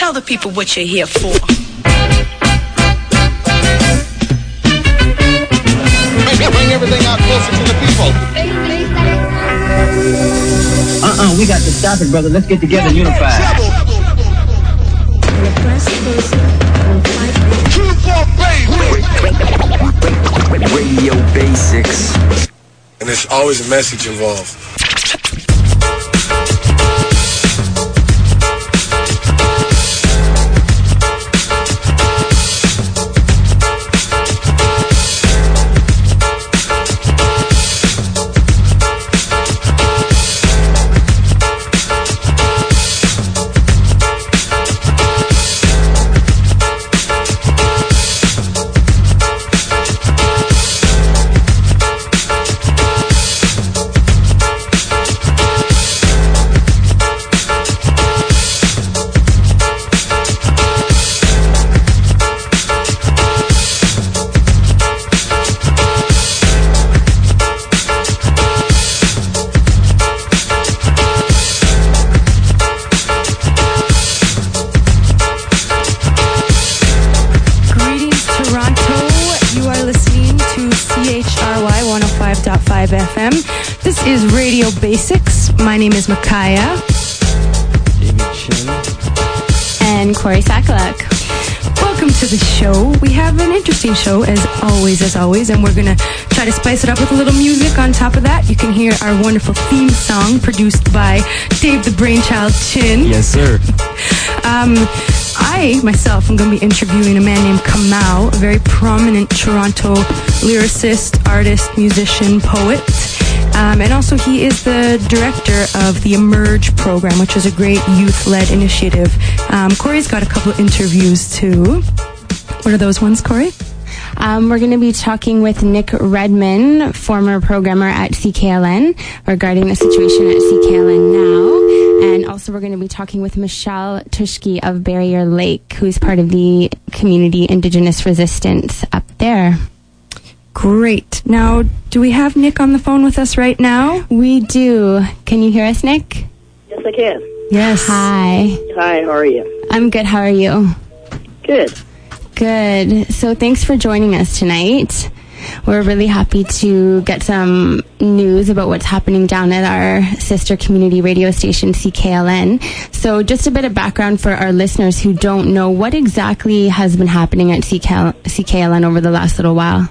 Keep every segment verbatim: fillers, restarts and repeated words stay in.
Tell the people what you're here for. Bring everything out closer to the people. Uh-uh, we got to stop it, brother. Let's get together and unify. Radio Basics. And there's always a message involved. F M. This is Radio Basics. My name is Micaiah. David Chin. And Corey Sakalak. Welcome to the show. We have an interesting show, as always, as always, and we're going to try to spice it up with a little music on top of that. You can hear our wonderful theme song produced by Dave the Brainchild Chin. Yes, sir. Um, I, myself, am going to be interviewing a man named Kamau, a very prominent Toronto lyricist, artist, musician, poet. Um, and also he is the director of the Emerge program, which is a great youth-led initiative. Um, Corey's got a couple of interviews too. What are those ones, Corey? Um, we're going to be talking with Nick Redman, former programmer at C K L N, regarding the situation at C K L N now. And also we're going to be talking with Michelle Tushke of Barrier Lake, who's part of the community Indigenous resistance up there. Great. Now, do we have Nick on the phone with us right now? We do. Can you hear us, Nick? Yes, I can. Yes. Hi. Hi, how are you? I'm good. How are you? Good. Good. So thanks for joining us tonight. We're really happy to get some news about what's happening down at our sister community radio station, C K L N. So just a bit of background for our listeners who don't know, what exactly has been happening at C K L N over the last little while?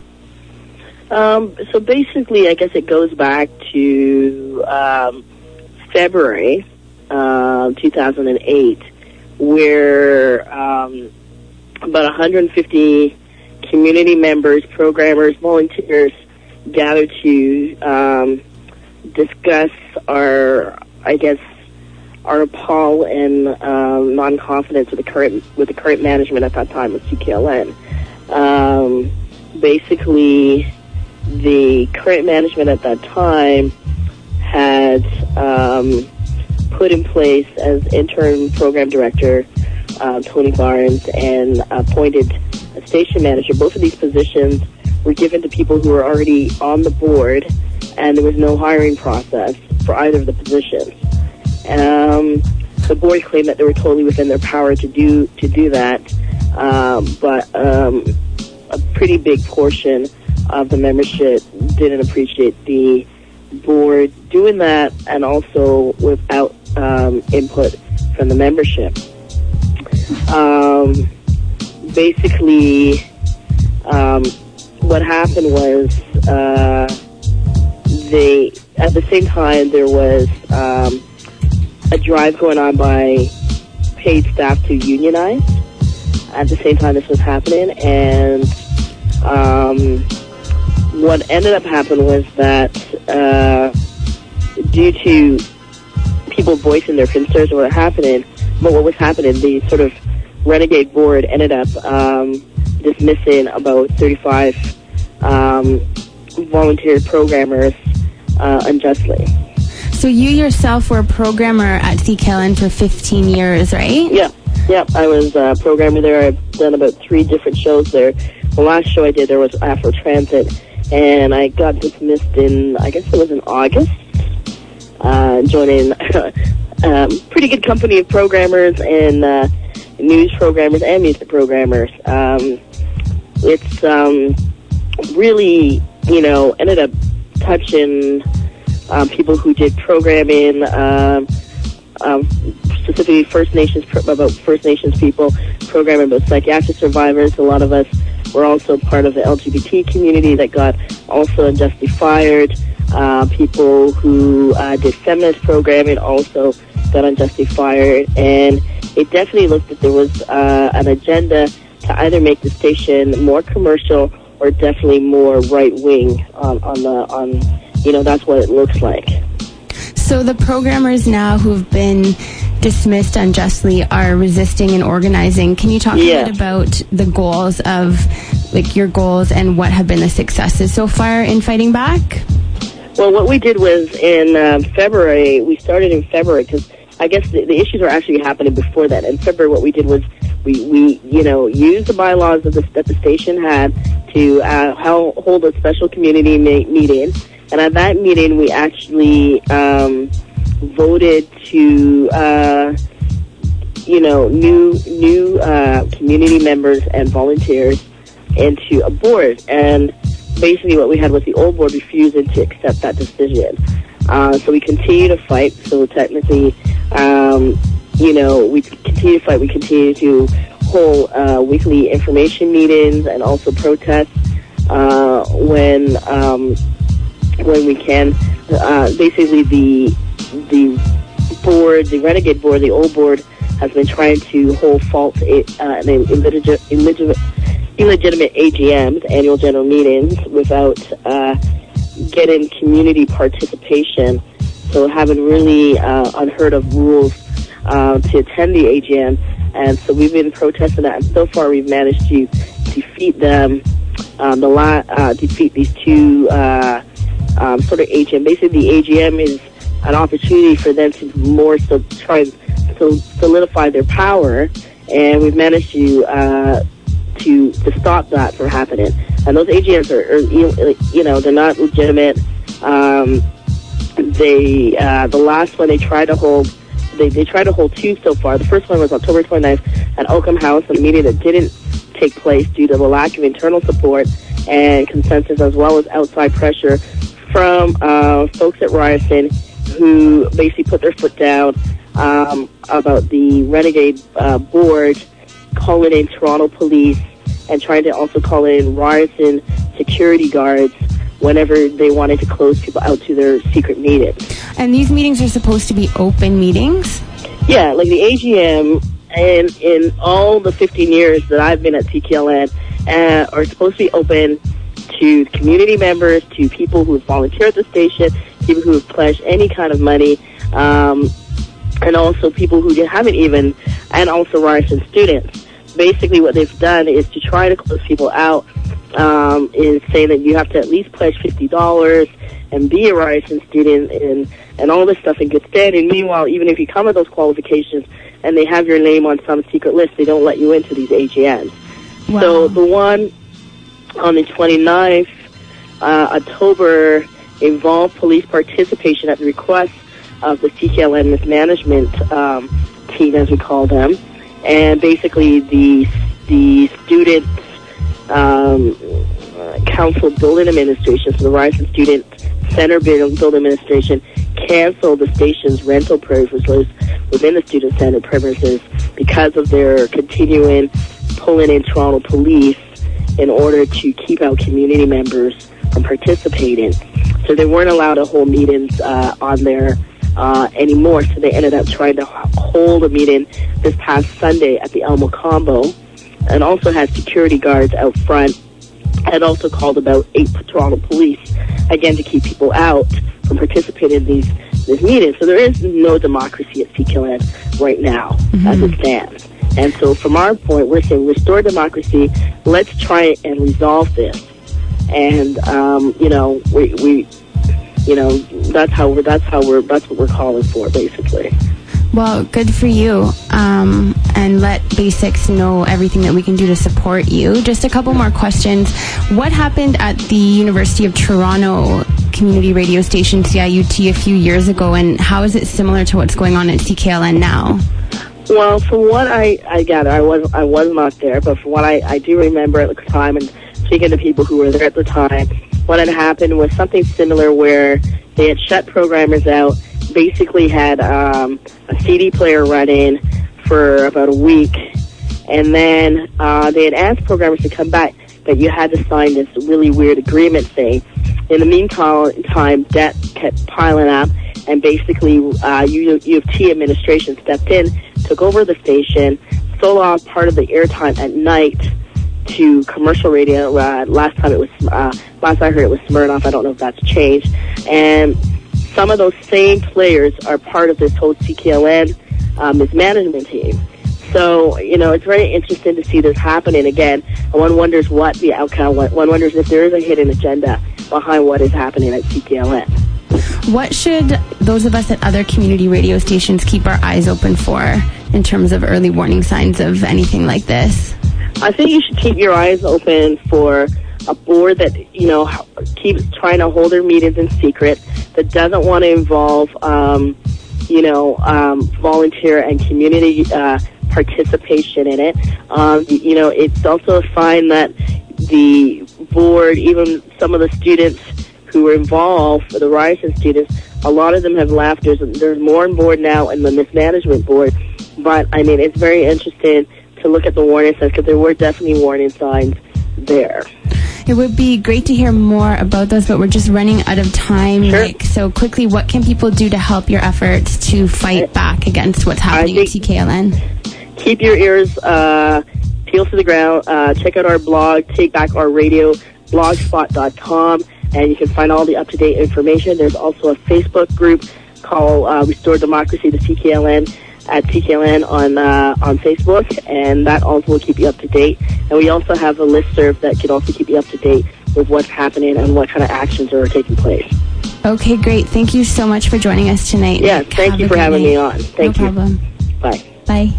Um, so basically, I guess it goes back to um, February uh, two thousand eight, where um, about one hundred fifty community members, programmers, volunteers gathered to um, discuss our, I guess, our appall and um, non-confidence with the current with the current management at that time with C K L N. Um, basically, the current management at that time had um, put in place as interim program director uh, Tony Barnes and appointed a station manager. Both of these positions were given to people who were already on the board, and there was no hiring process for either of the positions. Um, the board claimed that they were totally within their power to do to do that, um, but um, a pretty big portion of the membership didn't appreciate the board doing that, and also without um, input from the membership. Um, basically, um, what happened was uh, they, at the same time, there was um, a drive going on by paid staff to unionize. At the same time this was happening, and um, what ended up happening was that uh, due to people voicing their concerns about what happening, but what was happening, the sort of renegade board ended up um, dismissing about thirty-five um, volunteer programmers uh, unjustly. So you yourself were a programmer at C K L N for fifteen years, right? Yeah, yeah. I was a programmer there. I've done about three different shows there. The last show I did there was Afro Transit, and I got dismissed in, I guess it was in August, uh, joining a um, pretty good company of programmers, and uh, news programmers and music programmers. Um, it's um, really, you know, ended up touching um, people who did programming, um, um, specifically First Nations, about First Nations people, programming about psychiatric survivors. A lot of us were also part of the L G B T community that got also unjustly fired. Uh, people who uh, did feminist programming also got unjustly fired. And it definitely looked that there was uh, an agenda to either make the station more commercial or definitely more right-wing on, on the, on, you know, that's what it looks like. So the programmers now who've been dismissed unjustly are resisting and organizing. Can you talk yeah. a bit about the goals of, like, your goals and what have been the successes so far in fighting back? Well, what we did was in um, February, we started in February because I guess the, the issues were actually happening before that. In February, what we did was we, we you know, used the bylaws that the, that the station had to uh, hold a special community ma- meeting. And at that meeting, we actually um, voted to, uh, you know, new new uh, community members and volunteers into a board. And basically what we had was the old board refusing to accept that decision. Uh, so we continue to fight. So technically, um, you know, we continue to fight. We continue to hold uh, weekly information meetings and also protests uh, when um, when we can. Uh, basically, the the board, the renegade board, the old board, has been trying to hold false uh, and illegitimate, illegitimate, illegitimate A G Ms, annual general meetings, without uh, getting community participation. So having really uh, unheard of rules uh, to attend the A G M. And so we've been protesting that, and so far we've managed to defeat them, um, the la- uh, defeat these two uh, um, sort of A G M. Basically, the A G M is an opportunity for them to more so try and so solidify their power, and we've managed to uh, to to stop that from happening. And those A G Ms are, are you know, they're not legitimate. Um, they uh, the last one they tried to hold. They, they tried to hold two so far. The first one was October twenty-ninth at Oakham House, a meeting that didn't take place due to the lack of internal support and consensus, as well as outside pressure from uh, folks at Ryerson, who basically put their foot down um, about the Renegade uh, board calling in Toronto police and trying to also call in Ryerson security guards whenever they wanted to close people out to their secret meetings. And these meetings are supposed to be open meetings? Yeah, like the A G M, and in all the fifteen years that I've been at C K L N, uh, are supposed to be open to community members, to people who volunteer at the station, people who have pledged any kind of money, um, and also people who haven't even, and also Ryerson students. Basically what they've done is to try to close people out, um, is saying that you have to at least pledge fifty dollars and be a Ryerson student and, and all this stuff in good standing. Meanwhile, even if you come with those qualifications and they have your name on some secret list, they don't let you into these A G Ms. Wow. So the one on the twenty-ninth, uh, October, involved police participation at the request of the C K L N mismanagement um, team, as we call them. And basically the the student um, uh, council building administration, so the Ryerson Student Center building administration, canceled the station's rental privileges within the student center premises because of their continuing pulling in Toronto police in order to keep out community members from participating. So they weren't allowed to hold meetings uh, on there uh, anymore, so they ended up trying to hold a meeting this past Sunday at the Elmo Combo, and also had security guards out front, and also called about eight Toronto police, again, to keep people out from participating in these, these meetings. So there is no democracy at C K L N right now, mm-hmm. as it stands. And so from our point, we're saying restore democracy. Let's try and resolve this. And, um, you know, we, we, you know, that's how we're, that's how we're, that's what we're calling for, basically. Well, good for you. Um, and let Basics know everything that we can do to support you. Just a couple more questions. What happened at the University of Toronto community radio station, C I U T, a few years ago, and how is it similar to what's going on at C K L N now? Well, from what I, I gather, I was I was not there, but from what I, I do remember at the time and speaking to people who were there at the time, what had happened was something similar where they had shut programmers out, basically had um, a C D player running for about a week, and then uh, they had asked programmers to come back, but you had to sign this really weird agreement thing. In the meantime, time, debt kept piling up, and basically uh, U of T administration stepped in, took over the station, sold off part of the airtime at night to commercial radio. Uh, last time it was, uh, last I heard it was Smirnoff. I don't know if that's changed. And some of those same players are part of this whole C K L N uh, mismanagement team. So, you know, it's very interesting to see this happening again. And one wonders what the outcome, one wonders if there is a hidden agenda behind what is happening at C K L N. What should those of us at other community radio stations keep our eyes open for in terms of early warning signs of anything like this? I think you should keep your eyes open for a board that, you know, keeps trying to hold their meetings in secret, that doesn't want to involve, um, you know, um, volunteer and community uh, participation in it. Um, you know, it's also a sign that the board, even some of the students who were involved, the Ryerson students, a lot of them have left. There's, there's more on board now in the mismanagement board. But, I mean, it's very interesting to look at the warning signs, because there were definitely warning signs there. It would be great to hear more about those, but we're just running out of time, Sure. Nick. So quickly, what can people do to help your efforts to fight back against what's happening at C K L N? Keep your ears uh, peeled to the ground. Uh, check out our blog, Take Back Our Radio, blogspot dot com. And you can find all the up-to-date information. There's also a Facebook group called uh, Restore Democracy to C K L N at C K L N on uh, on Facebook, and that also will keep you up to date. And we also have a listserv that can also keep you up to date with what's happening and what kind of actions are taking place. Okay, great. Thank you so much for joining us tonight. Yeah, Nick. thank Have you a for great having night. me on. Thank no you. problem. Bye. Bye.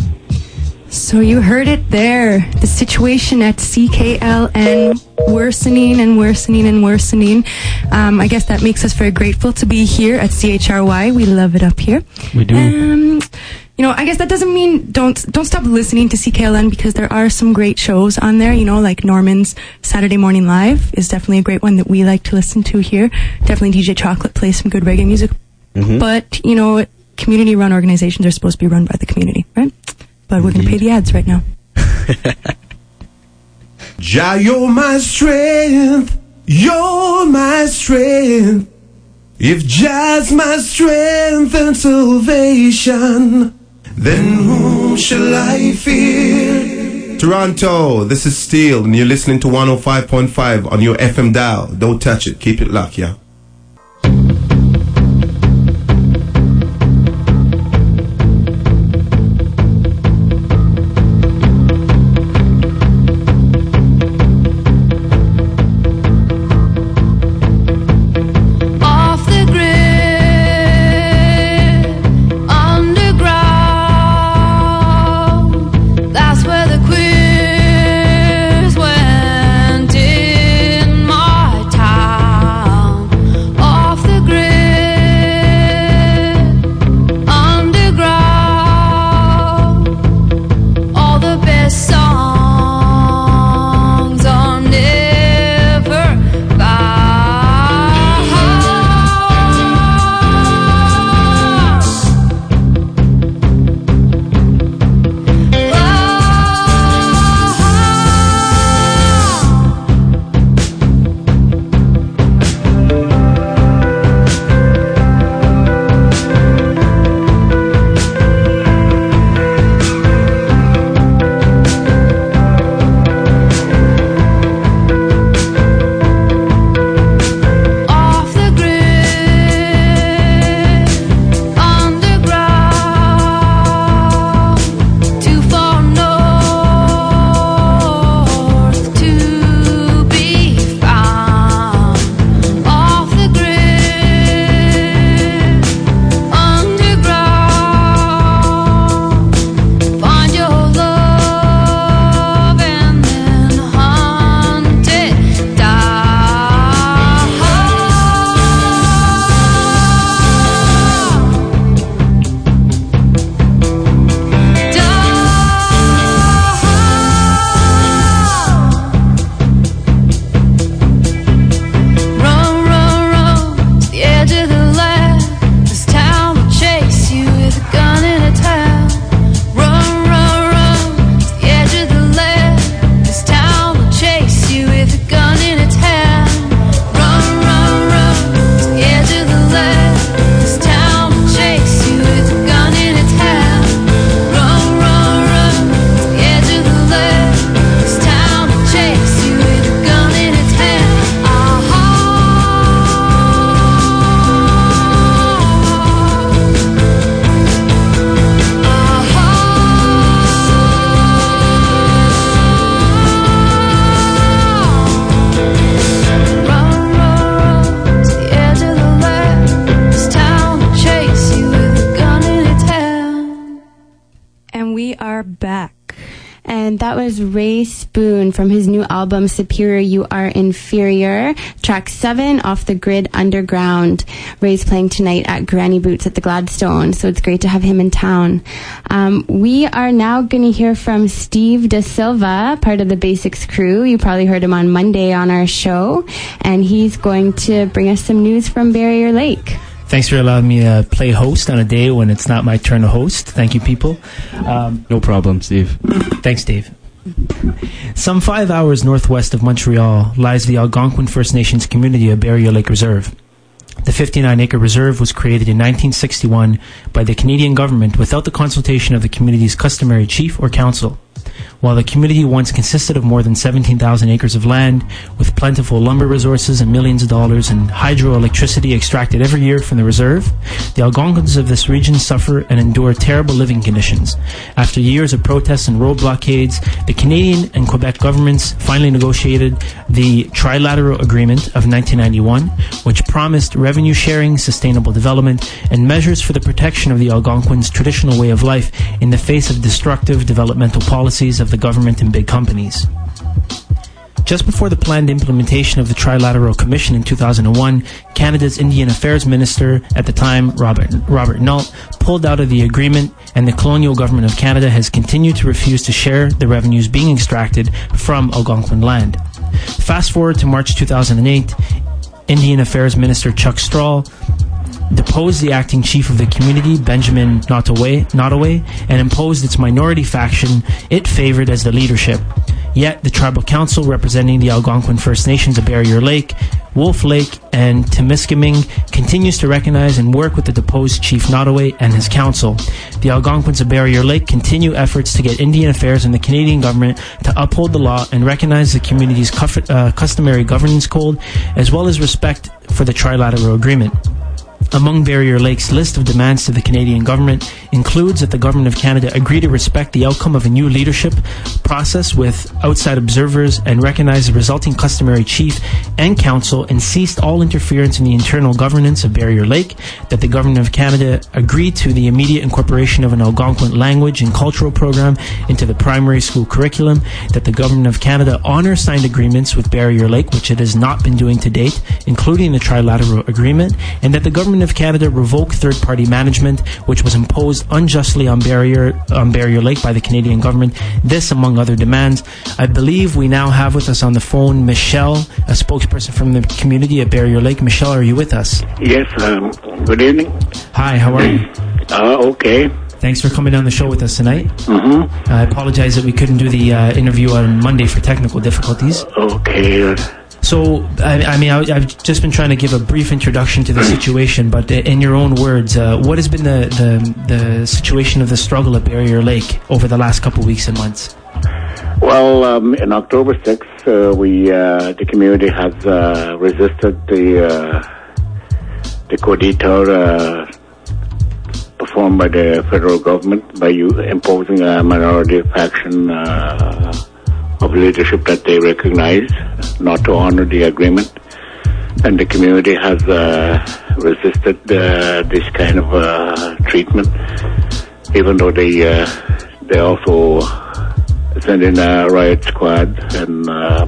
So you heard it there. The situation at C K L N worsening and worsening and worsening. Um, I guess that makes us very grateful to be here at C H R Y. We love it up here. We do. Um, you know, I guess that doesn't mean don't don't stop listening to C K L N, because there are some great shows on there. You know, like Norman's Saturday Morning Live is definitely a great one that we like to listen to here. Definitely D J Chocolate plays some good reggae music. Mm-hmm. But, you know, community-run organizations are supposed to be run by the community, right? But we're going to pay the ads right now. Jah, you're my strength, you're my strength. If Jah's my strength and salvation, then whom shall I fear? Toronto, this is Steel, and you're listening to one oh five point five on your F M dial. Don't touch it, keep it locked, yeah? Went in my town. And that was Ray Spoon from his new album, Superior, You Are Inferior, track seven, Off the Grid Underground. Ray's playing tonight at Granny Boots at the Gladstone, so it's great to have him in town. Um, we are now going to hear from Steve Da Silva, part of the Basics crew. You probably heard him on Monday on our show, and he's going to bring us some news from Barrier Lake. Thanks for allowing me to play host on a day when it's not my turn to host. Thank you, people. Um, no problem, Steve. Thanks, Dave. Some five hours northwest of Montreal lies the Algonquin First Nations community of Barrier Lake Reserve. The fifty-nine acre reserve was created in nineteen sixty-one by the Canadian government without the consultation of the community's customary chief or council. While the community once consisted of more than seventeen thousand acres of land, with plentiful lumber resources and millions of dollars in hydroelectricity extracted every year from the reserve, the Algonquins of this region suffer and endure terrible living conditions. After years of protests and road blockades, the Canadian and Quebec governments finally negotiated the Trilateral Agreement of nineteen ninety-one, which promised revenue sharing, sustainable development, and measures for the protection of the Algonquins' traditional way of life in the face of destructive developmental policies of the government and big companies. Just before the planned implementation of the Trilateral Commission in two thousand one, Canada's Indian Affairs Minister at the time, Robert, Robert Nault, pulled out of the agreement, and the colonial government of Canada has continued to refuse to share the revenues being extracted from Algonquin land. Fast forward to March two thousand eight, Indian Affairs Minister Chuck Strahl deposed the acting chief of the community, Benjamin Nottoway, Nottoway, and imposed its minority faction it favored as the leadership. Yet, the tribal council representing the Algonquin First Nations of Barrier Lake, Wolf Lake, and Temiskaming continues to recognize and work with the deposed Chief Nottoway and his council. The Algonquins of Barrier Lake continue efforts to get Indian Affairs and the Canadian government to uphold the law and recognize the community's cuff- uh, customary governance code, as well as respect for the Trilateral Agreement. Among Barrier Lake's list of demands to the Canadian government includes that the Government of Canada agree to respect the outcome of a new leadership process with outside observers and recognize the resulting customary chief and council and cease all interference in the internal governance of Barrier Lake, that the Government of Canada agree to the immediate incorporation of an Algonquin language and cultural program into the primary school curriculum, that the Government of Canada honor signed agreements with Barrier Lake, which it has not been doing to date, including the Trilateral Agreement, and that the Government of Canada revoke third-party management, which was imposed unjustly on Barrier on Barrier Lake by the Canadian government. This, among other demands. I believe we now have with us on the phone Michelle, a spokesperson from the community at Barrier Lake. Michelle, are you with us? Yes. Um, good evening. Hi. How are you? Uh, okay. Thanks for coming on the show with us tonight. Mm-hmm. I apologize that we couldn't do the uh, interview on Monday for technical difficulties. Okay. So, I, I mean, I, I've just been trying to give a brief introduction to the situation, but in your own words, uh, what has been the, the the situation of the struggle at Barrier Lake over the last couple of weeks and months? Well, um, in October sixth, uh, we uh, the community has uh, resisted the uh, the coup d'etat uh, performed by the federal government by you imposing a minority faction Uh, of leadership that they recognize, not to honor the agreement. And the community has uh, resisted uh, this kind of uh, treatment, even though they uh, they also send in a riot squad, and uh,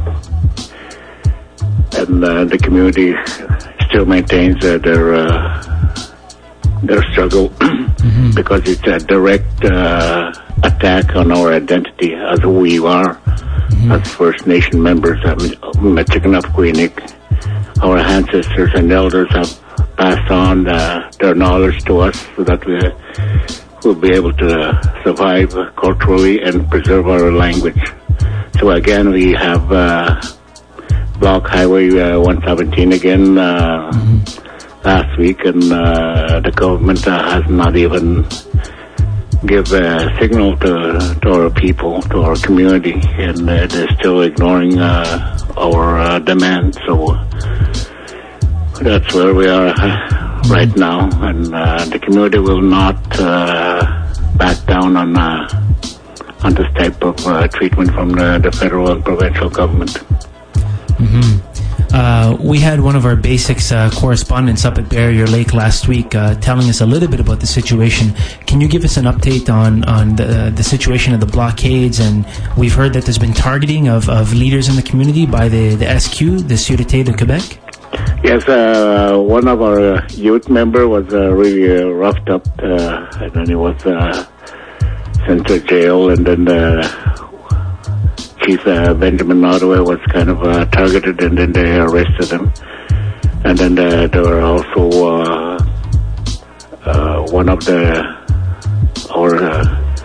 and uh, the community still maintains uh, their uh, their struggle mm-hmm. because it's a direct uh, attack on our identity as who we are. Mm-hmm. As First Nation members of Michiganupqueenik, our ancestors and elders have passed on uh, their knowledge to us so that we will be able to uh, survive culturally and preserve our language. So again, we have uh, blocked Highway uh, one seventeen again uh, mm-hmm. last week, and uh, the government uh, has not even give a signal to, to our people, to our community, and uh, they're still ignoring uh, our uh, demands. So that's where we are uh, right now, and uh, the community will not uh, back down on uh, on this type of uh, treatment from the, the federal and provincial government. Mm-hmm. Uh, we had one of our basics uh, correspondents up at Barrier Lake last week uh, telling us a little bit about the situation. Can you give us an update on, on the, the situation of the blockades? And we've heard that there's been targeting of, of leaders in the community by the, the S Q, the Sûreté de Québec. Yes, uh, one of our youth member was uh, really uh, roughed up, uh, and then he was uh, sent to jail, and then uh, Chief uh, Benjamin Nottoway was kind of uh, targeted, and then they arrested him. And then uh, there were also uh, uh, one of the our uh,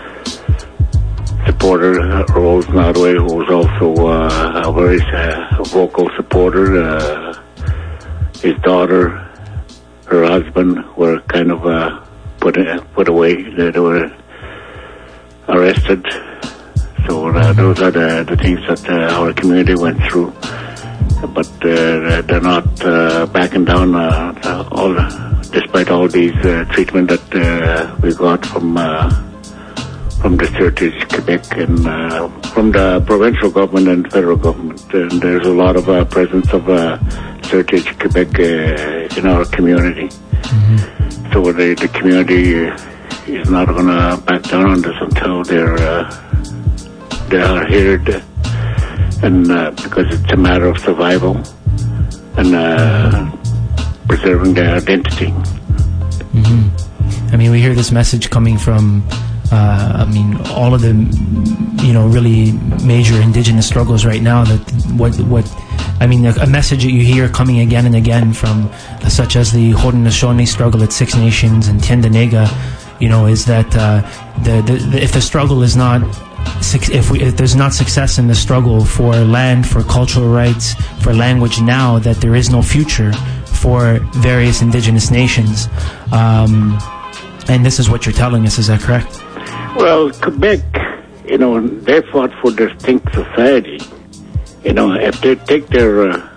supporter, uh, Rose Nottoway, who was also uh, a very uh, vocal supporter. Uh, his daughter, her husband were kind of uh, put uh, put away. They, they were arrested. So uh, those are the, the things that uh, our community went through. But uh, they're not uh, backing down, uh, all, despite all these uh, treatment that uh, we got from uh, from the Sûreté de Québec and uh, from the provincial government and federal government. And there's a lot of uh, presence of uh, Sûreté de Québec uh, in our community. Mm-hmm. So the, the community is not going to back down on this until they're uh, they are heard, and uh, because it's a matter of survival and uh, preserving their identity. Mm-hmm. I mean, we hear this message coming from, uh, I mean, all of the, you know, really major indigenous struggles right now. That what what, I mean, a, a message that you hear coming again and again from, uh, such as the Haudenosaunee struggle at Six Nations and Tyendinaga, you know, is that uh, the, the, the if the struggle is not If, we, if there's not success in the struggle for land, for cultural rights, for language now, that there is no future for various indigenous nations. Um, and this is what you're telling us, is that correct? Well, Quebec, you know, they fought for distinct society. You know, if they take their uh,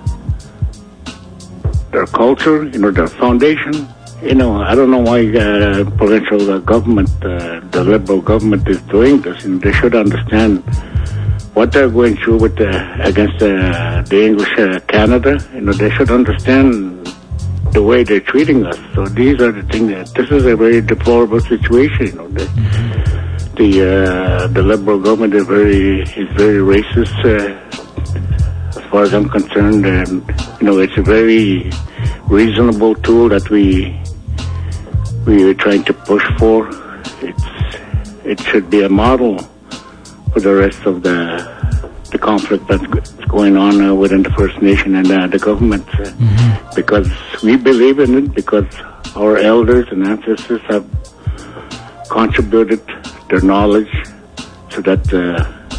their culture, you know, their foundation, you know, I don't know why uh, provincial uh, government, uh, the Liberal government is doing this. And they should understand what they're going through with the, against uh, the English uh, Canada. You know, they should understand the way they're treating us. So these are the things. That, this is a very deplorable situation. You know, the the, uh, the Liberal government is very is very racist, uh, as far as I'm concerned. And you know, it's a very reasonable tool that we. we are trying to push for. It's it should be a model for the rest of the the conflict that's going on uh, within the First Nation and uh, the government, uh, mm-hmm. because we believe in it, because our elders and ancestors have contributed their knowledge so that uh,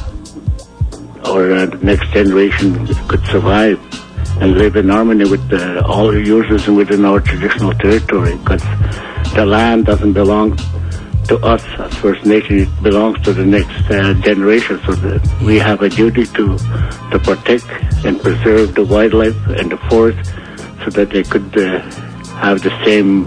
our uh, next generation could survive and live in harmony with uh, all the users within our traditional territory, because the land doesn't belong to us as First Nation. It belongs to the next uh, generation. So that we have a duty to to protect and preserve the wildlife and the forest, so that they could uh, have the same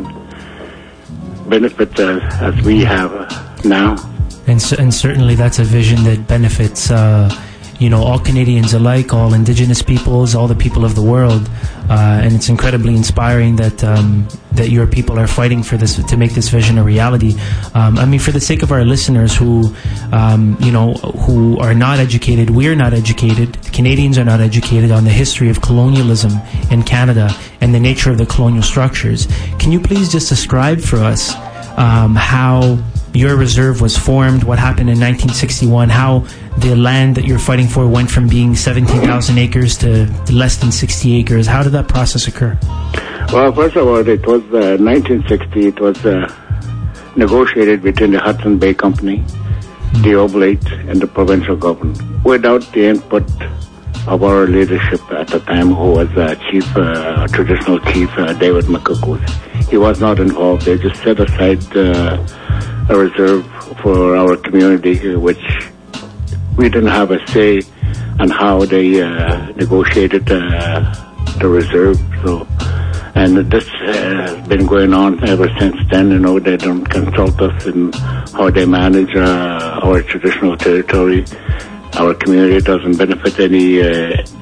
benefit uh, as we have now. And and certainly that's a vision that benefits, uh, you know, all Canadians alike, all Indigenous peoples, all the people of the world. Uh, and it's incredibly inspiring that um, that your people are fighting for this, to make this vision a reality. Um, I mean, for the sake of our listeners who, um, you know, who are not educated, we're not educated, Canadians are not educated on the history of colonialism in Canada and the nature of the colonial structures. Can you please just describe for us um, how your reserve was formed, what happened in nineteen sixty-one, how the land that you're fighting for went from being seventeen thousand acres to less than sixty acres? How did that process occur? Well, first of all, it was uh, nineteen sixty. It was uh, negotiated between the Hudson Bay Company, mm-hmm. the Oblate, and the provincial government, without the input of our leadership at the time, who was uh, chief, uh, traditional chief, uh, David McCook. He was not involved. They just set aside uh, a reserve for our community, which we didn't have a say on how they uh, negotiated uh, the reserve. So, and this has been going on ever since then. You know, they don't consult us in how they manage uh, our traditional territory. Our community doesn't benefit any uh,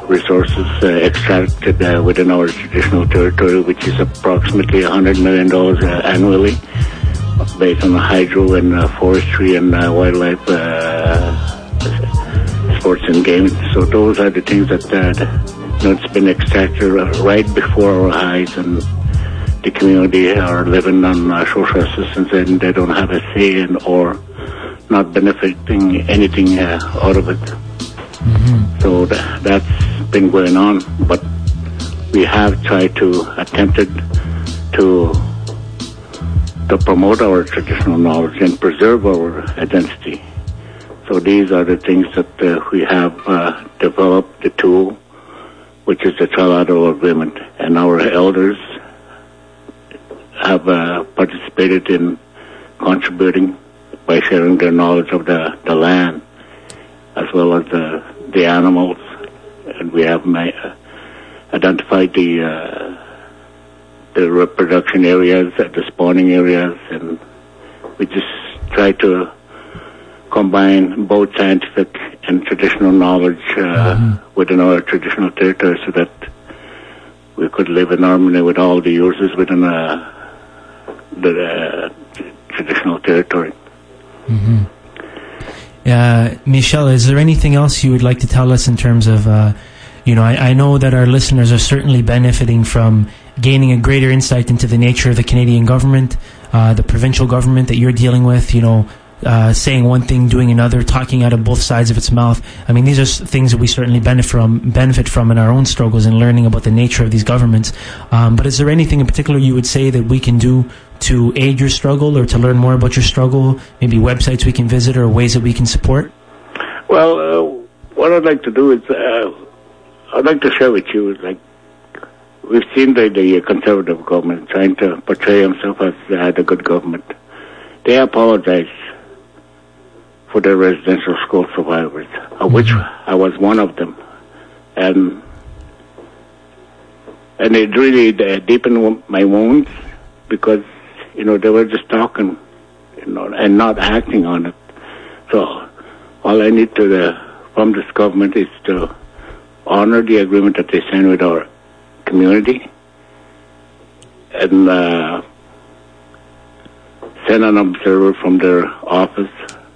resources uh, extracted uh, within our traditional territory, which is approximately one hundred million dollars uh, annually, based on hydro and uh, forestry and uh, wildlife, uh, sports and games. So those are the things that uh, you know, it's been extracted right before our eyes, and the community are living on uh, social assistance, and they don't have a say in or not benefiting anything uh, out of it. Mm-hmm. So th- that's been going on, but we have tried to attempted to to promote our traditional knowledge and preserve our identity. So these are the things that uh, we have uh, developed the tool, which is the trilateral agreement, and our elders have uh, participated in contributing by sharing their knowledge of the, the land as well as the the animals, and we have ma- uh, identified the uh, the reproduction areas, uh, the spawning areas, and we just try to combine both scientific and traditional knowledge uh, mm-hmm. within our traditional territory, so that we could live in harmony with all the users within uh, the uh, traditional territory. Mm-hmm. Uh, Michelle, is there anything else you would like to tell us in terms of, uh, you know, I, I know that our listeners are certainly benefiting from gaining a greater insight into the nature of the Canadian government, uh, the provincial government that you're dealing with, you know, uh, saying one thing, doing another, talking out of both sides of its mouth. I mean, these are s- things that we certainly benefit from, benefit from in our own struggles and learning about the nature of these governments. Um, but is there anything in particular you would say that we can do to aid your struggle or to learn more about your struggle? Maybe websites we can visit or ways that we can support? Well, uh, what I'd like to do is, uh, I'd like to share with you, like, we've seen the, the conservative government trying to portray himself as uh, the good government. They apologize for their residential school survivors, of which I was one of them. And and it really uh, deepened my wounds, because, you know, they were just talking, you know, and not acting on it. So all I need to uh, from this government is to honor the agreement that they signed with our community, and uh, send an observer from their office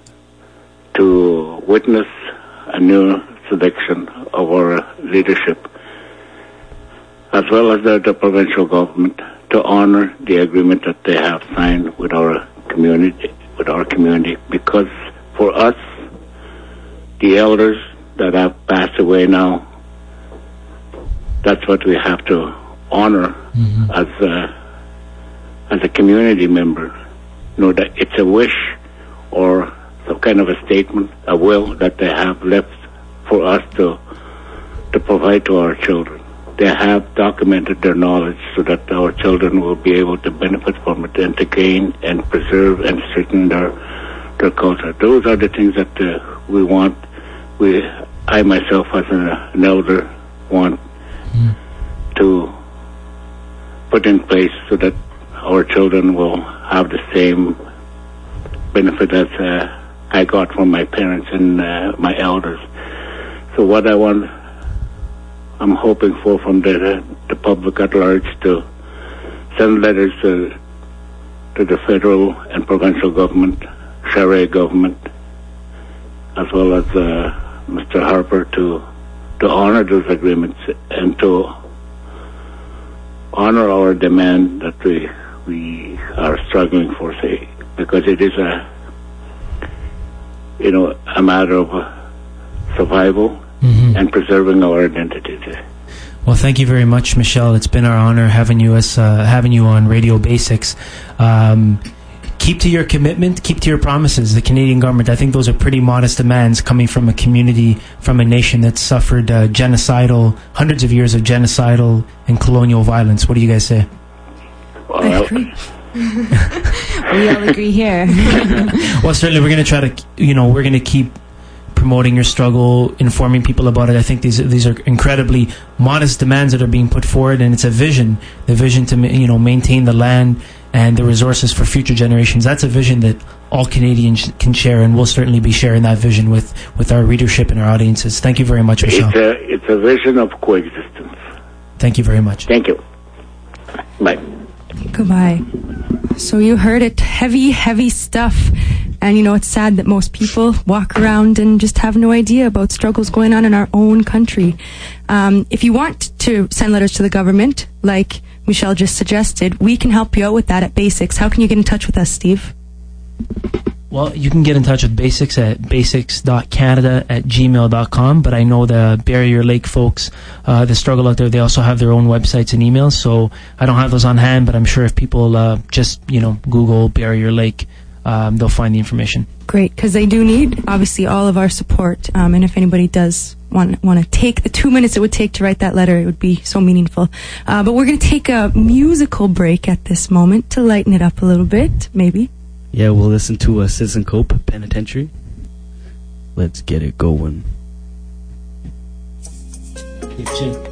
to witness a new selection of our leadership, as well as the, the provincial government, to honor the agreement that they have signed with our community, with our community. Because for us, the elders that have passed away now, that's what we have to honor mm-hmm. as a, as a community member. You know, that it's a wish or some kind of a statement, a will that they have left for us to to provide to our children. They have documented their knowledge so that our children will be able to benefit from it and to gain and preserve and strengthen their their culture. Those are the things that uh, we want. We, I myself, as an, an elder, want mm. to put in place so that our children will have the same benefit as uh, I got from my parents and uh, my elders. So what I want, I'm hoping for from the, the public at large, to send letters to, to the federal and provincial government, Sharia government, as well as uh, Mister Harper, to to honor those agreements and to honor our demand that we we are struggling for, say, because it is a you know a matter of survival mm-hmm. and preserving our identity. Well, thank you very much, Michelle. It's been our honor having you as uh, having you on Radio Basics. Um, keep to your commitment. Keep to your promises. The Canadian government, I think those are pretty modest demands coming from a community, from a nation that suffered uh, genocidal, hundreds of years of genocidal and colonial violence. What do you guys say? Well, I agree. We all agree here. Well, certainly we're going to try to, you know, we're going to keep promoting your struggle, informing people about it. I think these these are incredibly modest demands that are being put forward, and it's a vision, the vision to, you know, maintain the land and the resources for future generations. That's a vision that all Canadians can share, and we'll certainly be sharing that vision with, with our readership and our audiences. Thank you very much, Michelle. It's a, it's a vision of coexistence. Thank you very much. Thank you. Bye. Goodbye. So you heard it. Heavy, heavy stuff. And, you know, it's sad that most people walk around and just have no idea about struggles going on in our own country. Um, if you want to send letters to the government, like Michelle just suggested, we can help you out with that at Basics. How can you get in touch with us, Steve? Well, you can get in touch with Basics at basics dot canada at gmail dot com, but I know the Barrier Lake folks, uh, the struggle out there, they also have their own websites and emails, so I don't have those on hand, but I'm sure if people uh, just, you know, Google Barrier Lake, um, they'll find the information. Great, because they do need, obviously, all of our support, um, and if anybody does want, want to take the two minutes it would take to write that letter, it would be so meaningful. Uh, but we're going to take a musical break at this moment to lighten it up a little bit, maybe. Yeah, we'll listen to a Citizen Cope, Penitentiary. Let's get it going. Keep chill.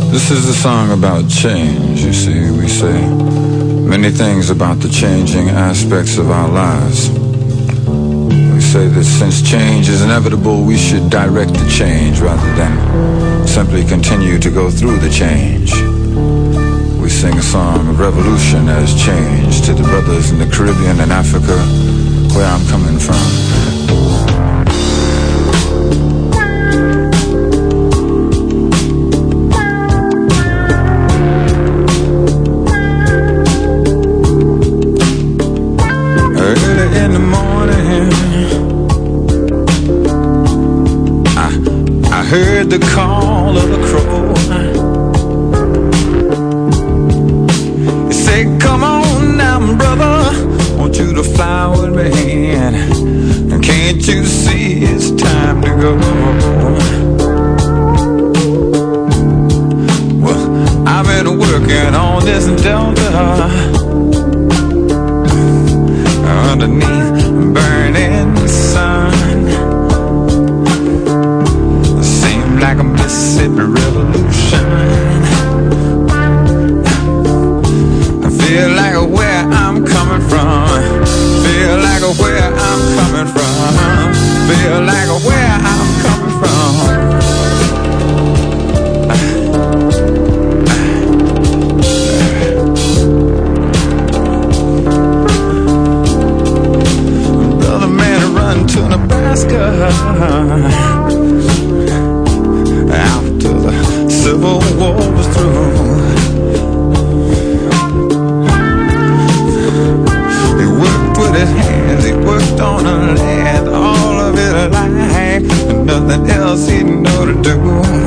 This is a song about change, you see. We say many things about the changing aspects of our lives. We say that since change is inevitable, we should direct the change rather than simply continue to go through the change. We sing a song of revolution as change to the brothers in the Caribbean and Africa, where I'm coming from. In the morning, I, I heard the call of a crow. He said, come on now, brother, want you to fly with me, and can't you see it's time to go? Well, I've been working on this Delta underneath burning sun. Seemed like a Mississippi revolution. I feel like where I'm coming from. Feel like where I'm coming from. Feel like where I'm coming from. To Nebraska, after the Civil War was through. He worked with his hands, he worked on the land, all of it alive, and nothing else he'd know to do.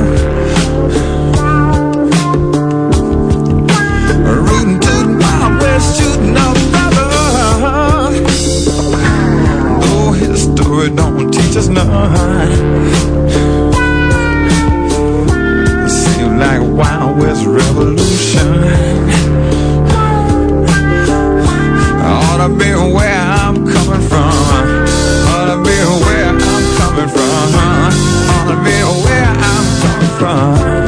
Rooting to the Wild West, shooting up story don't teach us none. It seems like a Wild West revolution. I ought to be where I'm coming from. Ought to be where I'm coming from. Ought to be where I'm coming from.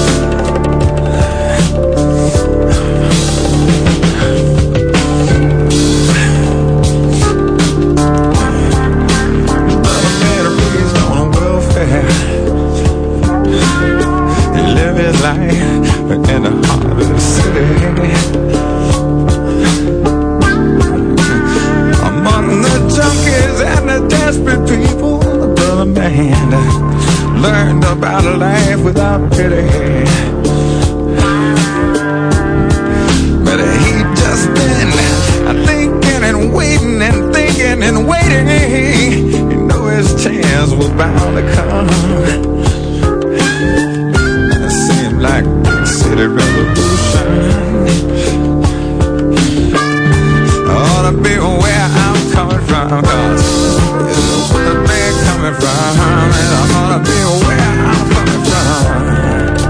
In the heart of the city, among the junkies and the desperate people, the brother man learned about a life without pity. But he just been thinking and waiting and thinking and waiting. He knew his chance was bound to come. Like big city revolution. I ought to be where I'm coming from, 'cause it's where they're coming from, and I ought to be where I'm coming from.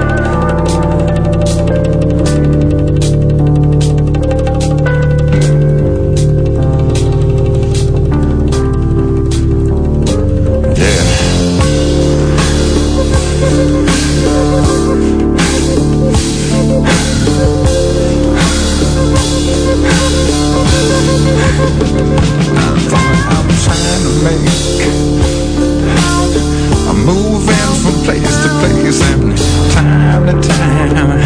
I'm moving from place to place and time to time.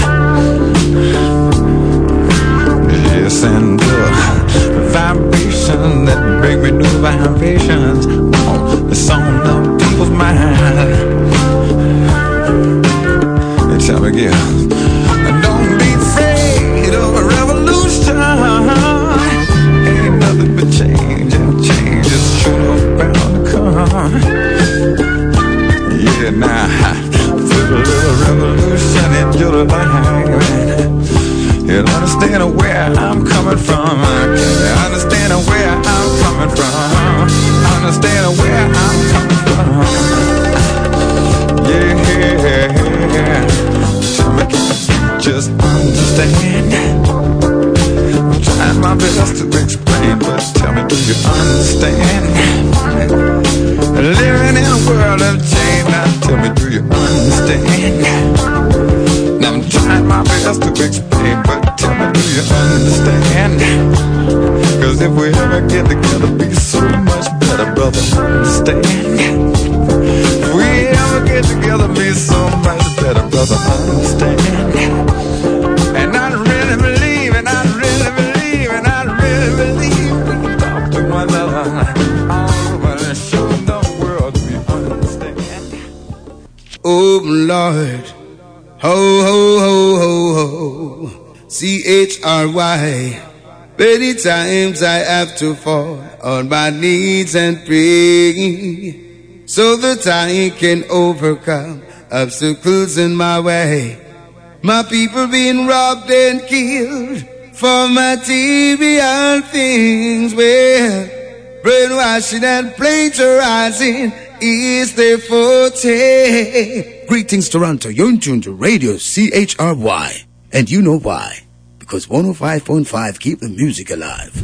Yes, and the vibration that bring me new vibrations. Oh, it's on the people's mind. They tell me, yeah, don't be afraid of a revolution. Ain't nothing but change, and change is sure bound to come. Yeah, now feel a little revolution in your life. You'll understand where I'm coming from. You understand where I'm coming from. Understand where I'm coming from. Yeah, yeah, yeah. Tell me, brother, understand. If we ever get together, be so much better, brother, understand. And I really believe, and I really believe, and I really believe we can talk to one another all over and show the world we understand. Oh, Lord. Ho, ho, ho, ho, ho. C H R Y. Many times I have to fall on my knees and pray so that I can overcome obstacles in my way. My people being robbed and killed for material things. Well, brainwashing and plagiarizing is their forte. Greetings, Toronto. You're in tune to Radio C H R Y. And you know why. Because one oh five point five keep the music alive.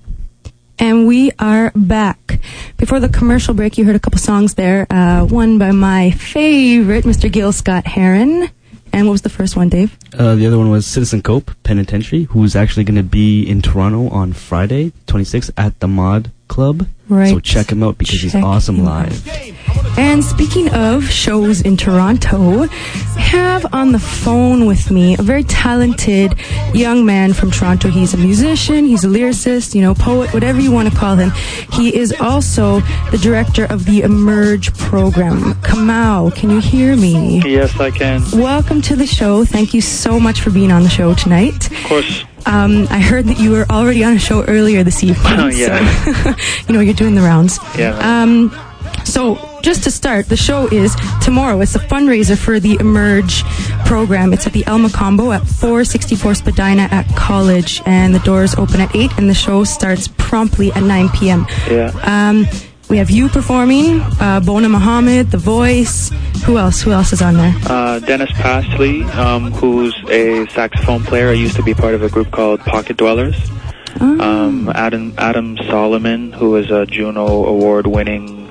And we are back. Before the commercial break, you heard a couple songs there. Uh, one by my favorite, Mister Gil Scott-Heron. And what was the first one, Dave? Uh, the other one was Citizen Cope Penitentiary, who's actually going to be in Toronto on Friday, twenty-sixth, at the Mod Club. Right. So check him out because Check he's awesome him live. And speaking of shows in Toronto, I have on the phone with me a very talented young man from Toronto. He's a musician, he's a lyricist, you know, poet, whatever you want to call him. He is also the director of the Emerge program. Kamau, can you hear me? Yes, I can. Welcome to the show. Thank you so much for being on the show tonight. Of course. Um, I heard that you were already on a show earlier this evening. Oh, yeah. So, you know, you're doing the rounds. Yeah. Um, so, just to start, the show is tomorrow. It's a fundraiser for the Emerge program. It's at the El Macombo at four sixty-four Spadina at College, and the doors open at eight, and the show starts promptly at nine p.m. Yeah. Um, we have you performing, uh, Bona Muhammad, The Voice. Who else? Who else is on there? Uh, Dennis Pastley, um, who's a saxophone player. I used to be part of a group called Pocket Dwellers. Oh. Um, Adam Adam Solomon, who is a Juno Award-winning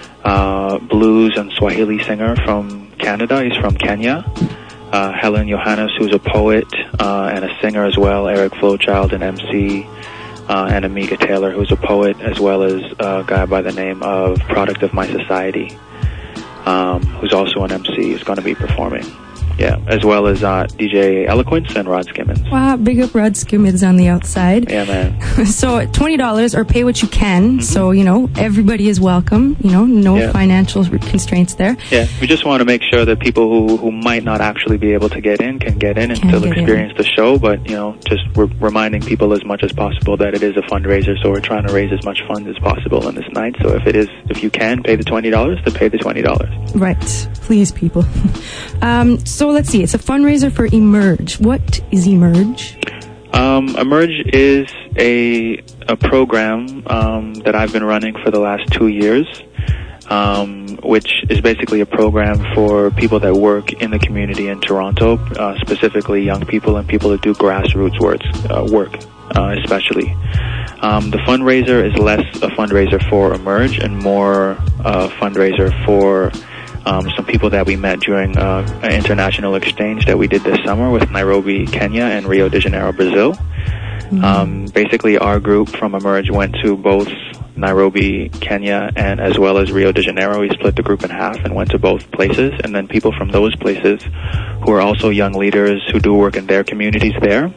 uh, blues and Swahili singer from Canada. He's from Kenya. Uh, Helen Johannes, who's a poet uh, and a singer as well. Eric Flowchild, an M C. Uh, and Amiga Taylor, who's a poet, as well as a guy by the name of Product of My Society, um, who's also an M C, is going to be performing. Yeah, as well as uh, D J Eloquence and Rod Skimmins. Wow, big up Rod Skimmins on the outside. Yeah, man. So twenty dollars or pay what you can. Mm-hmm. So, you know, everybody is welcome. You know, no yeah. financial constraints there. Yeah, we just want to make sure that people who, who might not actually be able to get in can get in and can still get experience in. the show. But, you know, just re- reminding people as much as possible that it is a fundraiser. So we're trying to raise as much funds as possible on this night. So if it is, if you can pay the twenty dollars, then pay the twenty dollars. Right. Please, people. um, so let's see. It's a fundraiser for Emerge. What is Emerge? Um, Emerge is a a program um, that I've been running for the last two years, um, which is basically a program for people that work in the community in Toronto, uh, specifically young people and people that do grassroots work, uh, work uh, especially. Um, the fundraiser is less a fundraiser for Emerge and more a fundraiser for Um, some people that we met during uh, an international exchange that we did this summer with Nairobi, Kenya, and Rio de Janeiro, Brazil. Mm-hmm. Um, basically, our group from Emerge went to both Nairobi, Kenya, and as well as Rio de Janeiro. We split the group in half and went to both places. And then people from those places, who are also young leaders who do work in their communities there,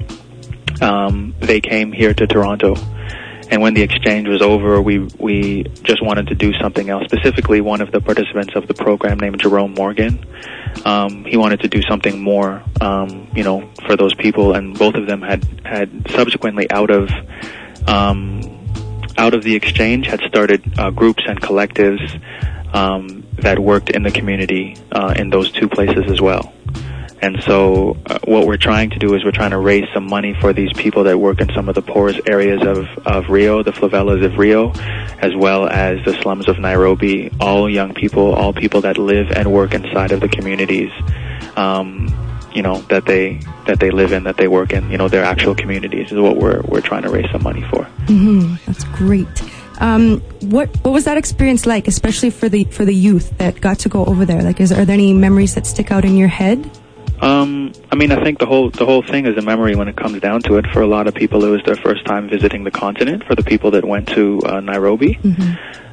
um, they came here to Toronto. And when the exchange was over, we we just wanted to do something else. Specifically, one of the participants of the program named Jerome Morgan, um, he wanted to do something more, um, you know, for those people. And both of them had, had subsequently out of um, out of the exchange had started uh, groups and collectives um, that worked in the community uh, in those two places as well. And so uh, what we're trying to do is we're trying to raise some money for these people that work in some of the poorest areas of, of Rio, the favelas of Rio, as well as the slums of Nairobi, all young people, all people that live and work inside of the communities, um, you know, that they that they live in, that they work in, you know, their actual communities is what we're we're trying to raise some money for. Mm-hmm. That's great. Um, what what was that experience like, especially for the for the youth that got to go over there? Like, is are there any memories that stick out in your head? Um, I mean, I think the whole the whole thing is a memory when it comes down to it. For a lot of people, it was their first time visiting the continent. For the people that went to uh, Nairobi, mm-hmm.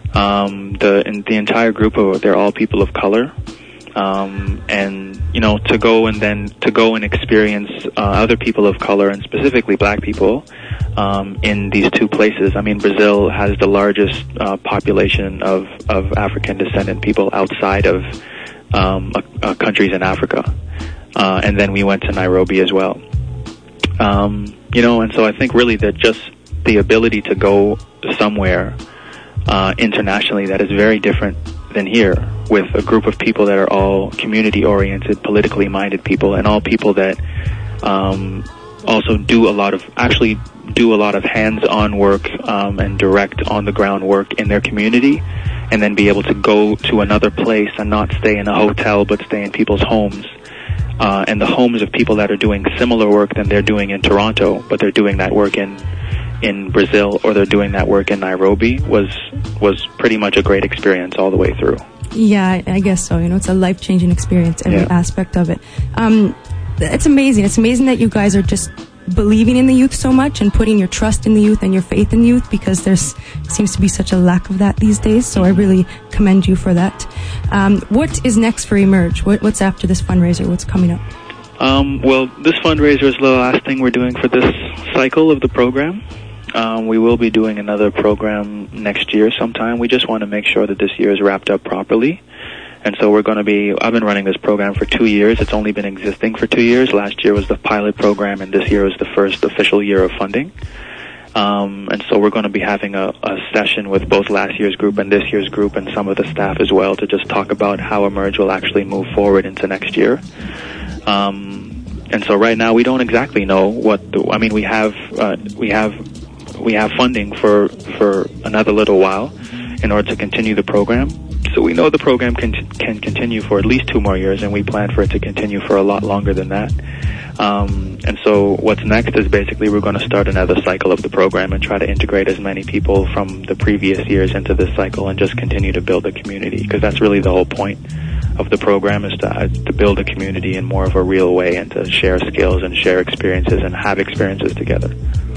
Um, the in the entire group of they're all people of color, um, and you know to go and then to go and experience uh, other people of color and specifically Black people um, in these two places. I mean, Brazil has the largest uh, population of of African descendant people outside of um, uh, uh, countries in Africa, uh, and then we went to Nairobi as well. Um, you know, and so I think really that just the ability to go somewhere uh, internationally that is very different than here, with a group of people that are all community-oriented, politically minded people, and all people that um, also do a lot of, actually do a lot of hands-on work um, and direct on-the-ground work in their community, and then be able to go to another place and not stay in a hotel, but stay in people's homes. Uh, and the homes of people that are doing similar work than they're doing in Toronto, but they're doing that work in in Brazil, or they're doing that work in Nairobi, was was pretty much a great experience all the way through. Yeah, I, I guess so. You know, it's a life-changing experience, every Yeah. aspect of it. Um, it's amazing. It's amazing that you guys are just believing in the youth so much and putting your trust in the youth and your faith in the youth, because there's seems to be such a lack of that these days. So I really commend you for that. Um, what is next for Emerge? What, what's after this fundraiser? What's coming up? Um, well, this fundraiser is the last thing we're doing for this cycle of the program. Um, we will be doing another program next year sometime. We just want to make sure that this year is wrapped up properly. And so we're going to be, I've been running this program for two years. It's only been existing for two years. Last year was the pilot program, and this year was the first official year of funding. Um, and so we're going to be having a, a session with both last year's group and this year's group and some of the staff as well to just talk about how Emerge will actually move forward into next year. Um, and so right now we don't exactly know what the, I mean, we have, uh, we have, we have funding for, for another little while in order to continue the program. So we know the program can can continue for at least two more years, and we plan for it to continue for a lot longer than that. Um, and so what's next is basically we're going to start another cycle of the program and try to integrate as many people from the previous years into this cycle and just continue to build a community, because that's really the whole point of the program, is to, uh, to build a community in more of a real way and to share skills and share experiences and have experiences together.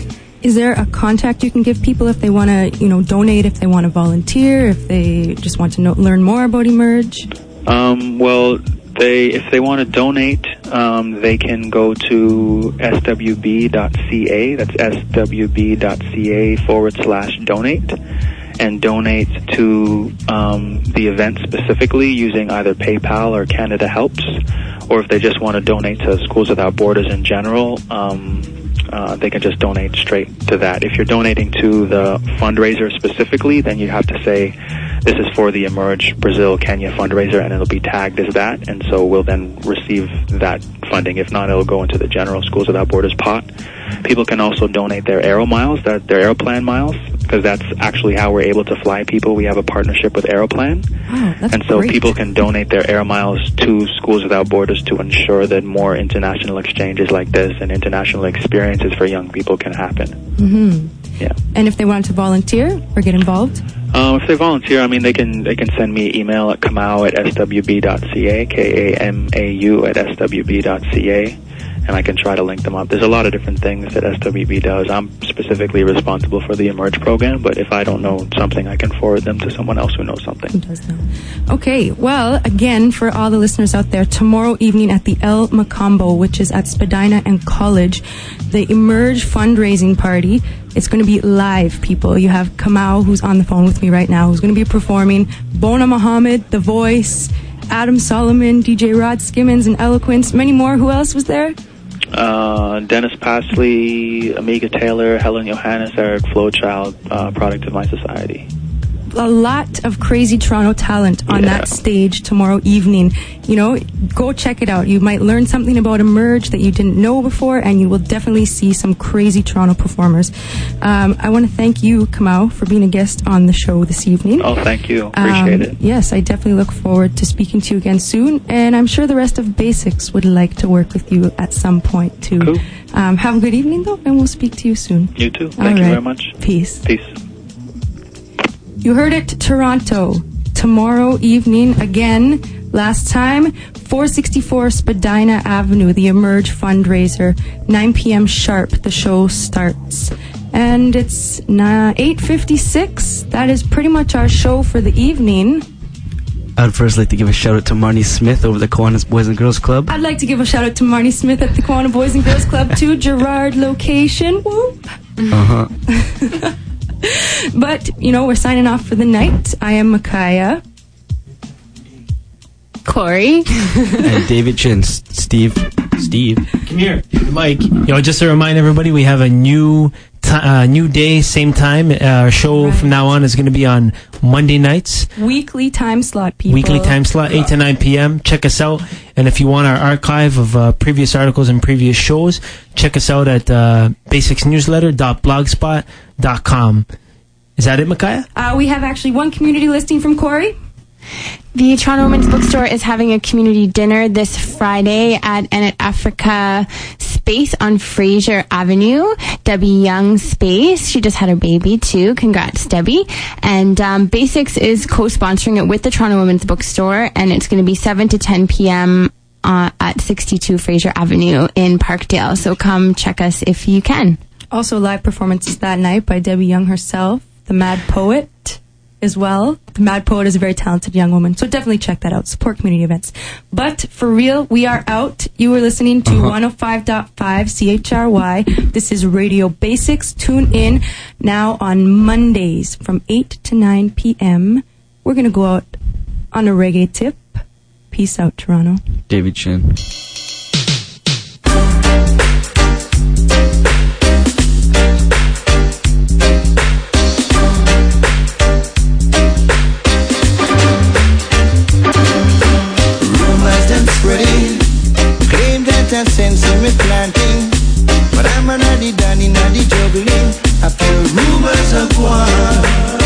Is there a contact you can give people if they want to, you know, donate, if they want to volunteer, if they just want to know, learn more about Emerge? Um, well, they if they want to donate, um, they can go to S W B dot C A. That's S W B dot C A forward slash donate, and donate to um, the event specifically using either PayPal or Canada Helps, or if they just want to donate to Schools Without Borders in general, um, Uh, they can just donate straight to that. If you're donating to the fundraiser specifically, then you have to say, this is for the Emerge Brazil Kenya fundraiser, and it'll be tagged as that, and so we'll then receive that funding. If not, it'll go into the general Schools Without Borders pot. People can also donate their Aero miles, that their Aeroplan miles, because that's actually how we're able to fly people. We have a partnership with Aeroplan. Oh, that's and so great. people can donate their Air Miles to Schools Without Borders to ensure that more international exchanges like this and international experiences for young people can happen. Mm-hmm. Yeah. And if they want to volunteer or get involved? Um, if they volunteer, I mean, they can they can send me an email at kamau at S W B dot C A, K A M A U at S W B dot C A, and I can try to link them up. There's a lot of different things that S W B does. I'm specifically responsible for the Emerge program, but if I don't know something, I can forward them to someone else who knows something. Who does know. Okay, well, again, for all the listeners out there, tomorrow evening at the El Macambo, which is at Spadina and College, the Emerge fundraising party. It's going to be live, people. You have Kamau, who's on the phone with me right now, who's going to be performing. Bona Muhammad, The Voice, Adam Solomon, D J Rod Skimmons, and Eloquence. Many more. Who else was there? Uh, Dennis Pasley, Amiga Taylor, Helen Johannes, Eric Flowchild, uh, Product of My Society. A lot of crazy Toronto talent on Yeah. that stage tomorrow evening. You know, go check it out. You might learn something about Emerge that you didn't know before, and you will definitely see some crazy Toronto performers. Um, I want to thank you, Kamau, for being a guest on the show this evening. Oh, thank you. Appreciate Um, it. Yes, I definitely look forward to speaking to you again soon, and I'm sure the rest of Basics would like to work with you at some point too. Cool. Um, have a good evening, though, and we'll speak to you soon. You too. Thank All you right. very much. Peace. Peace. You heard it, Toronto. Tomorrow evening, again, last time, four sixty-four Spadina Avenue, the Emerge fundraiser, nine p.m. sharp, the show starts. And it's eight fifty-six. That is pretty much our show for the evening. I'd first like to give a shout out to Marnie Smith over the Kiwanis Boys and Girls Club. I'd like to give a shout out to Marnie Smith at the Kiwana Boys and Girls Club too. Gerard location. Whoop. Uh-huh. But, you know, we're signing off for the night. I am Micaiah. Corey. And David Chin. Steve. Steve. Come here, Mike. Yo, just to remind everybody, we have a new t- uh, new day, same time. Uh, our show right. from now on is going to be on Monday nights. Weekly time slot, people. Weekly time slot, eight to nine p.m. Check us out. And if you want our archive of uh, previous articles and previous shows, check us out at uh, basics newsletter dot blogspot dot com. Is that it, Micaiah? Uh, we have actually one community listing from Corey. The Toronto Women's Bookstore is having a community dinner this Friday at Ennet Africa Space on Fraser Avenue. Debbie Young's space. She just had her baby, too. Congrats, Debbie. And um, Basics is co-sponsoring it with the Toronto Women's Bookstore, and it's going to be seven to ten p.m. Uh, at sixty-two Fraser Avenue in Parkdale. So come check us if you can. Also, live performances that night by Debbie Young herself, the Mad Poet, as well. The Mad Poet is a very talented young woman, so definitely check that out. Support community events. But for real, we are out. You were listening to uh-huh. one oh five point five C H R Y. This is Radio Basics. Tune in now on Mondays from eight to nine p.m. We're going to go out on a reggae tip. Peace out, Toronto. David Chin. And sense in me planting, but I'm a noddy danny noddy juggling. I feel rumors of war.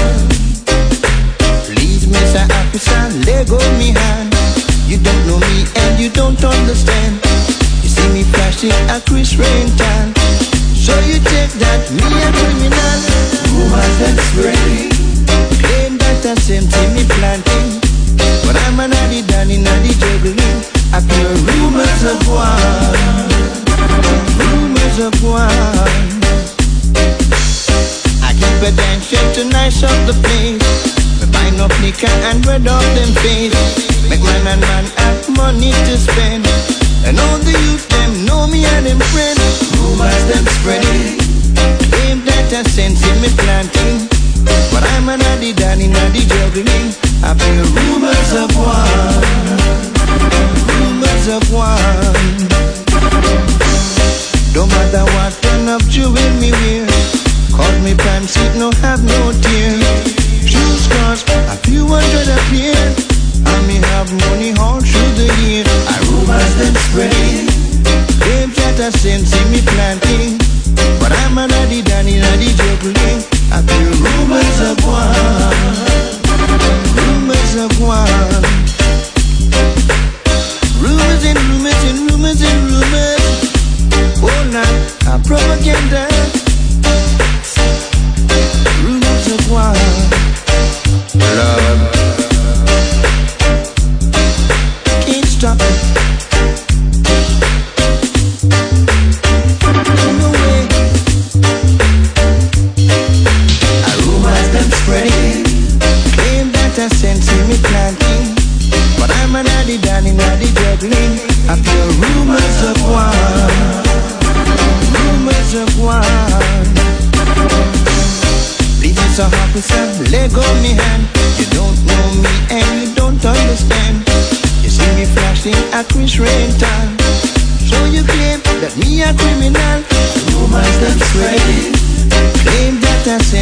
Please, Mister Officer, let go me hand. You don't know me and you don't understand. You see me flashing a Chris Rain tan, so you take that me a criminal. Rumors that spreading, claim that I sense in me planting, but I'm a noddy danny noddy juggling. I feel rumors of war, rumors of war. I keep a dance shop to nice up the place. We buy no liquor and red off them face. Make man and man have money to spend, and all the youth them know me and them friends. Rumors them spreading, claim that I sense in me planting, but I'm a noddy danny noddy juggling. I feel rumors of war, rumors of war. Don't matter what kind of jewel me wear, cause me pants it no have no tear. Shoes cost a few hundred a pair, and me have money all through the year. I rumors them spreading, claim that I sense in me planting, but I'm a noddy danny noddy juggling. I feel rumors of war, rumors of war. Rumors and rumors and rumors and rumors. All night, a propaganda. Rumors of war. Love. Can't stop it. No way. A rumors them spreading, claim that I sense in me planting, but I'm a noddy danny noddy juggling. I feel rumors of war, rumors of war. Please, Mister Officer, let go me hand. You don't know me and you don't understand. You see me flashing a Chris Rain tan, so you claim that me a criminal. Rumors that spreading, claim that I